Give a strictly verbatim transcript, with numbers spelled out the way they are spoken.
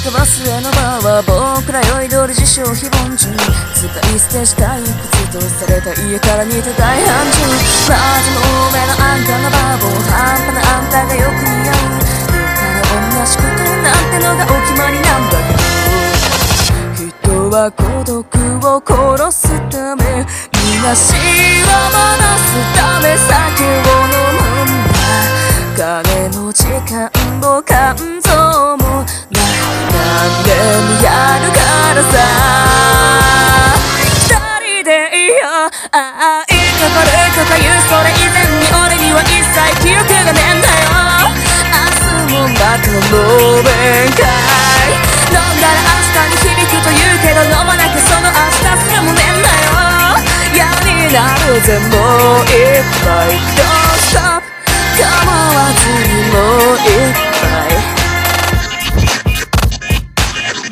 かバスへのバーは僕ら酔いどり自称非凡人、使い捨てしたい靴とされた家から似て大繁盛。まずもめのあんたのバーボー、半端なあんたがよく似合う。言ったら同じことなんてのがお決まりなんだけど、人は孤独を殺すため、虚しを戻すため酒を飲むんだ。金も時間も肝臓もない、何でもやるからさ。二人でいいよ、ああいいか悪いとか言うそれ以前に、俺には一切記憶がねえんだよ。明日もまた飲めんかい。飲んだら明日に響くと言うけど、飲まなくその明日すらもねえんだよ。嫌になるぜもういい